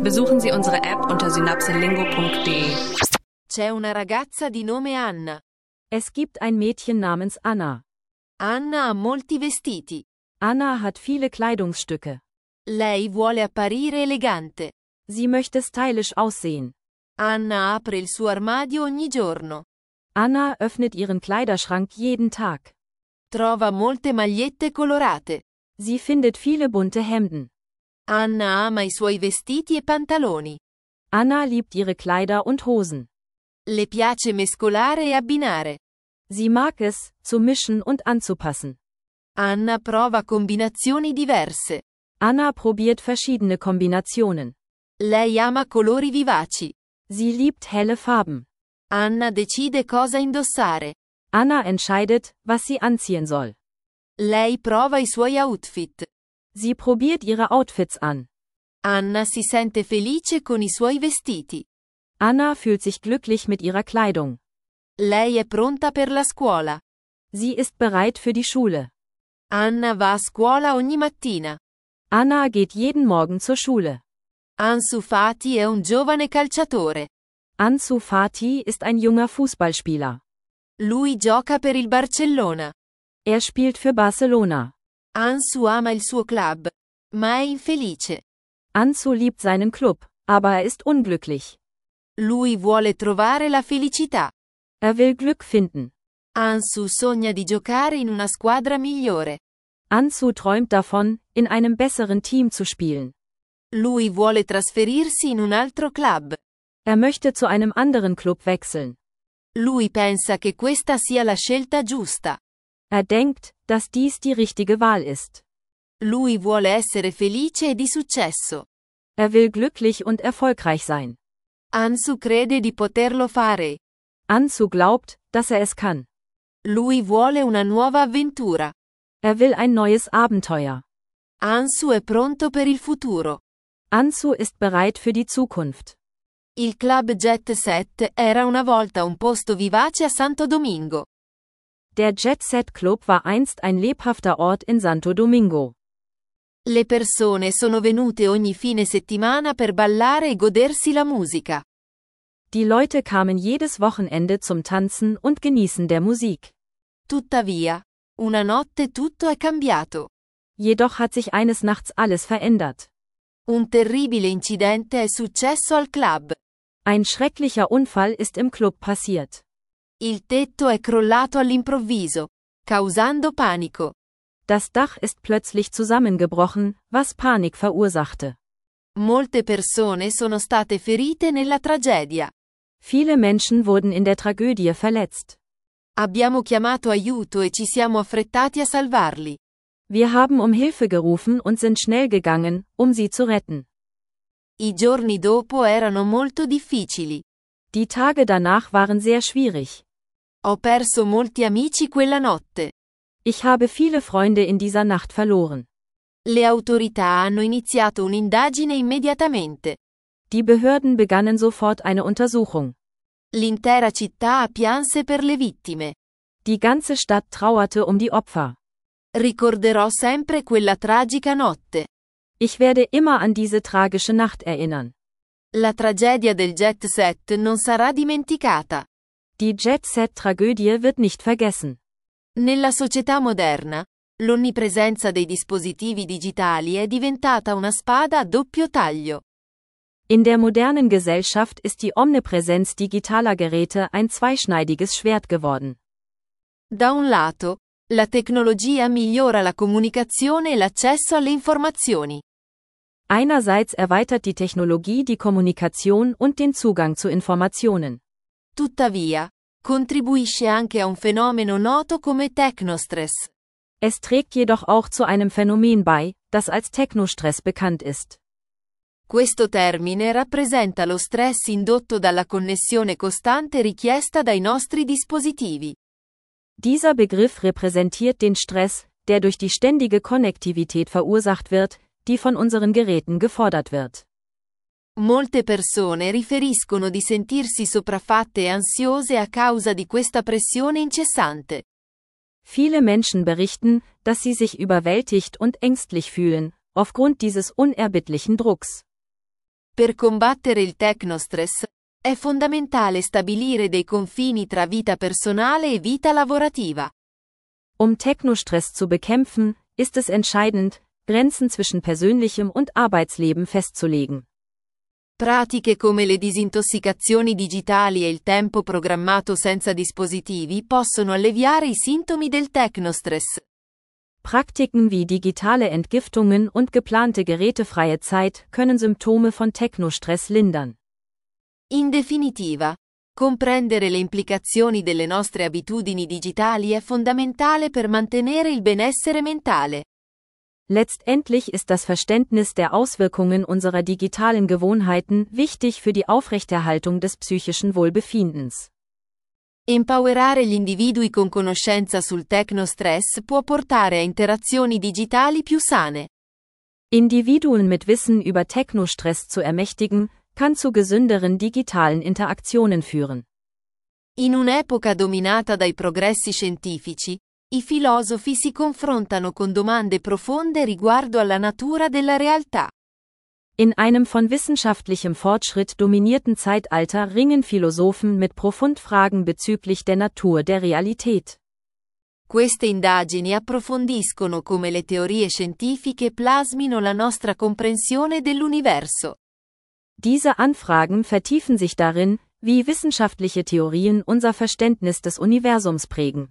Besuchen Sie unsere App unter synapselingo.de. C'è una ragazza di nome Anna. Es gibt ein Mädchen namens Anna. Anna ha molti vestiti. Anna hat viele Kleidungsstücke. Lei vuole apparire elegante. Sie möchte stylisch aussehen. Anna apre il suo armadio ogni giorno. Anna öffnet ihren Kleiderschrank jeden Tag. Trova molte magliette colorate. Sie findet viele bunte Hemden. Anna ama i suoi vestiti e pantaloni. Anna liebt ihre Kleider und Hosen. Le piace mescolare e abbinare. Sie mag es, zu mischen und anzupassen. Anna prova combinazioni diverse. Anna probiert verschiedene Kombinationen. Lei ama colori vivaci. Sie liebt helle Farben. Anna decide cosa indossare. Anna entscheidet, was sie anziehen soll. Lei prova i suoi outfit. Sie probiert ihre Outfits an. Anna si sente felice con i suoi vestiti. Anna fühlt sich glücklich mit ihrer Kleidung. Lei è pronta per la scuola. Sie ist bereit für die Schule. Anna va a scuola ogni mattina. Anna geht jeden Morgen zur Schule. Ansu Fati è un giovane calciatore. Ansu Fati ist ein junger Fußballspieler. Lui gioca per il Barcellona. Er spielt für Barcelona. Ansu ama il suo club, ma è infelice. Ansu liebt seinen Club, aber er ist unglücklich. Lui vuole trovare la felicità. Er will Glück finden. Ansu sogna di giocare in una squadra migliore. Ansu träumt davon, in einem besseren Team zu spielen. Lui vuole trasferirsi in un altro club. Er möchte zu einem anderen Club wechseln. Lui pensa che questa sia la scelta giusta. Er denkt, dass dies die richtige Wahl ist. Lui vuole essere felice e di successo. Er will glücklich und erfolgreich sein. Ansu crede di poterlo fare. Ansu glaubt, dass er es kann. Lui vuole una nuova avventura. Er will ein neues Abenteuer. Ansu è pronto per il futuro. Ansu ist bereit für die Zukunft. Il club Jet Set era una volta un posto vivace a Santo Domingo. Der Jet Set Club war einst ein lebhafter Ort in Santo Domingo. Le persone sono venute ogni fine settimana per ballare e godersi la musica. Die Leute kamen jedes Wochenende zum Tanzen und Genießen der Musik. Tuttavia, una notte tutto è cambiato. Jedoch hat sich eines Nachts alles verändert. Un terribile incidente è successo al club. Ein schrecklicher Unfall ist im Club passiert. Il tetto è crollato all'improvviso, causando panico. Das Dach ist plötzlich zusammengebrochen, was Panik verursachte. Molte persone sono state ferite nella tragedia. Viele Menschen wurden in der Tragödie verletzt. Abbiamo chiamato aiuto e ci siamo affrettati a salvarli. Wir haben um Hilfe gerufen und sind schnell gegangen, um sie zu retten. I giorni dopo erano molto difficili. Die Tage danach waren sehr schwierig. Ho perso molti amici quella notte. Ich habe viele Freunde in dieser Nacht verloren. Le autorità hanno iniziato un'indagine immediatamente. Die Behörden begannen sofort eine Untersuchung. L'intera città pianse per le vittime. Die ganze Stadt trauerte um die Opfer. Ricorderò sempre quella tragica notte. Ich werde immer an diese tragische Nacht erinnern. La tragedia del Jet Set non sarà dimenticata. Die Jet Set-Tragödie wird nicht vergessen. Nella società moderna, l'onnipresenza dei dispositivi digitali è diventata una spada a doppio taglio. In der modernen Gesellschaft ist die Omnipräsenz digitaler Geräte ein zweischneidiges Schwert geworden. Da un lato, la tecnologia migliora la comunicazione e l'accesso alle informazioni. Einerseits erweitert die Technologie die Kommunikation und den Zugang zu Informationen. Tuttavia, contribuisce anche a un fenomeno noto come technostress. Es trägt jedoch auch zu einem Phänomen bei, das als Technostress bekannt ist. Questo termine rappresenta lo stress indotto dalla connessione costante richiesta dai nostri dispositivi. Dieser Begriff repräsentiert den Stress, der durch die ständige Konnektivität verursacht wird, die von unseren Geräten gefordert wird. Molte persone riferiscono di sentirsi sopraffatte e ansiose a causa di questa pressione incessante. Viele Menschen berichten, dass sie sich überwältigt und ängstlich fühlen, aufgrund dieses unerbittlichen Drucks. Per combattere il tecnostress, è fondamentale stabilire dei confini tra vita personale e vita lavorativa. Um Technostress zu bekämpfen, ist es entscheidend, Grenzen zwischen persönlichem und Arbeitsleben festzulegen. Pratiche come le disintossicazioni digitali e il tempo programmato senza dispositivi possono alleviare i sintomi del tecnostress. Praktiken wie digitale Entgiftungen und geplante gerätefreie Zeit können Symptome von Technostress lindern. In definitiva, comprendere le implicazioni delle nostre abitudini digitali è fondamentale per mantenere il benessere mentale. Letztendlich ist das Verständnis der Auswirkungen unserer digitalen Gewohnheiten wichtig für die Aufrechterhaltung des psychischen Wohlbefindens. Empowerare gli individui con conoscenza sul tecnostress può portare a interazioni digitali più sane. Individuen mit Wissen über Technostress zu ermächtigen, kann zu gesünderen digitalen Interaktionen führen. In un'epoca dominata dai progressi scientifici, i filosofi si confrontano con domande profonde riguardo alla natura della realtà. In einem von wissenschaftlichem Fortschritt dominierten Zeitalter ringen Philosophen mit Profundfragen bezüglich der Natur der Realität. Queste indagini approfondiscono come le teorie scientifiche plasmino la nostra comprensione dell'universo. Diese Anfragen vertiefen sich darin, wie wissenschaftliche Theorien unser Verständnis des Universums prägen.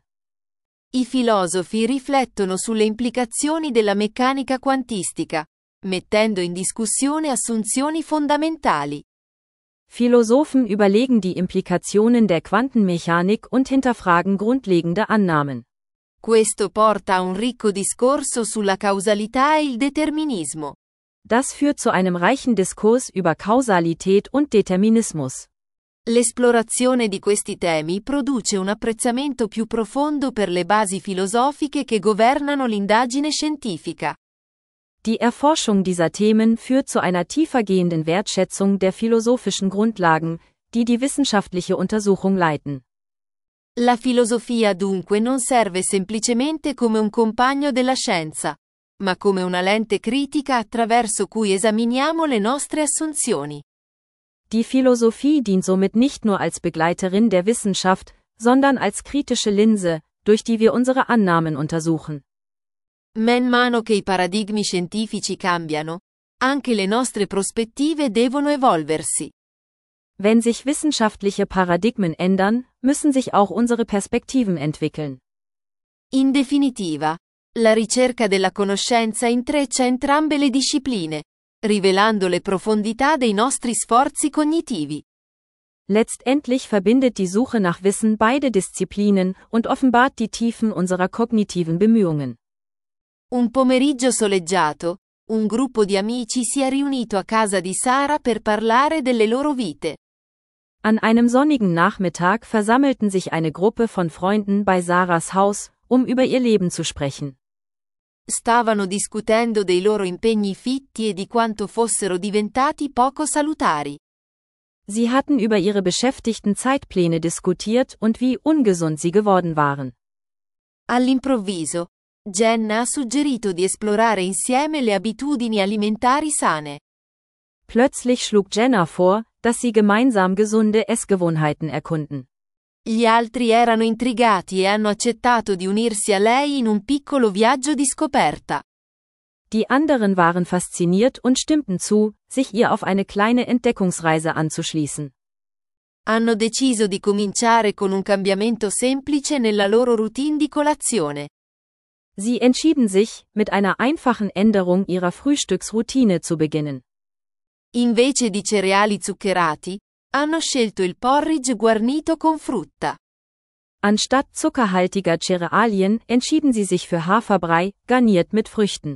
I filosofi riflettono sulle implicazioni della meccanica quantistica, mettendo in discussione assunzioni fondamentali. Philosophen überlegen die Implikationen der Quantenmechanik und hinterfragen grundlegende Annahmen. Questo porta a un ricco discorso sulla causalità e il determinismo. Das führt zu einem reichen Diskurs über Kausalität und Determinismus. L'esplorazione di questi temi produce un apprezzamento più profondo per le basi filosofiche che governano l'indagine scientifica. Die Erforschung dieser Themen führt zu einer tiefergehenden Wertschätzung der philosophischen Grundlagen, die die wissenschaftliche Untersuchung leiten. La filosofia dunque non serve semplicemente come un compagno della scienza, ma come una lente critica attraverso cui esaminiamo le nostre assunzioni. Die Philosophie dient somit nicht nur als Begleiterin der Wissenschaft, sondern als kritische Linse, durch die wir unsere Annahmen untersuchen. Man mano che i paradigmi scientifici cambiano, anche le nostre prospettive devono evolversi. Wenn sich wissenschaftliche Paradigmen ändern, müssen sich auch unsere Perspektiven entwickeln. In definitiva, la ricerca della conoscenza intreccia entrambe le discipline, rivelando le profondità dei nostri sforzi cognitivi. Letztendlich verbindet die Suche nach Wissen beide Disziplinen und offenbart die Tiefen unserer kognitiven Bemühungen. Un pomeriggio soleggiato, un gruppo di amici si è riunito a casa di Sara per parlare delle loro vite. An einem sonnigen Nachmittag versammelten sich eine Gruppe von Freunden bei Sarahs Haus, um über ihr Leben zu sprechen. Stavano discutendo dei loro impegni fitti e di quanto fossero diventati poco salutari. Sie hatten über ihre beschäftigten Zeitpläne diskutiert und wie ungesund sie geworden waren. All'improvviso, Jenna ha suggerito di esplorare insieme le abitudini alimentari sane. Plötzlich schlug Jenna vor, dass sie gemeinsam gesunde Essgewohnheiten erkunden. Gli altri erano intrigati e hanno accettato di unirsi a lei in un piccolo viaggio di scoperta. Die anderen waren fasziniert und stimmten zu, sich ihr auf eine kleine Entdeckungsreise anzuschließen. Hanno deciso di cominciare con un cambiamento semplice nella loro routine di colazione. Sie entschieden sich, mit einer einfachen Änderung ihrer Frühstücksroutine zu beginnen. Invece di cereali zuccherati, hanno scelto il porridge guarnito con frutta. Anstatt zuckerhaltiger Cerealien entschieden sie sich für Haferbrei, garniert mit Früchten.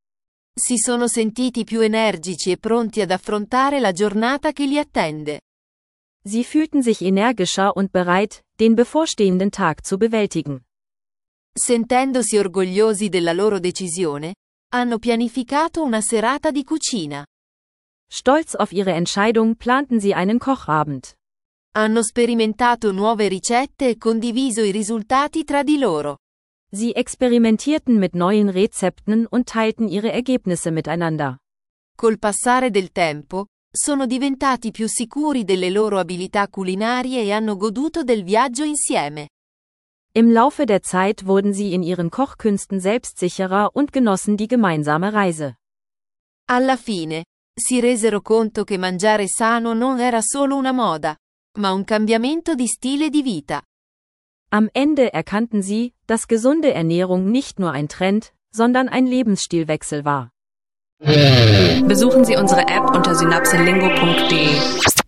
Si sono sentiti più energici e pronti ad affrontare la giornata che li attende. Sie fühlten sich energischer und bereit, den bevorstehenden Tag zu bewältigen. Sentendosi orgogliosi della loro decisione, hanno pianificato una serata di cucina. Stolz auf ihre Entscheidung planten sie einen Kochabend. Hanno sperimentato nuove ricette e condiviso i risultati tra di loro. Sie experimentierten mit neuen Rezepten und teilten ihre Ergebnisse miteinander. Col passare del tempo, sono diventati più sicuri delle loro abilità culinarie e hanno goduto del viaggio insieme. Im Laufe der Zeit wurden sie in ihren Kochkünsten selbstsicherer und genossen die gemeinsame Reise. Alla fine, si resero conto che mangiare sano non era solo una moda, ma un cambiamento di stile di vita. Am Ende erkannten sie, dass gesunde Ernährung nicht nur ein Trend, sondern ein Lebensstilwechsel war. Besuchen Sie unsere App unter synapselingo.de.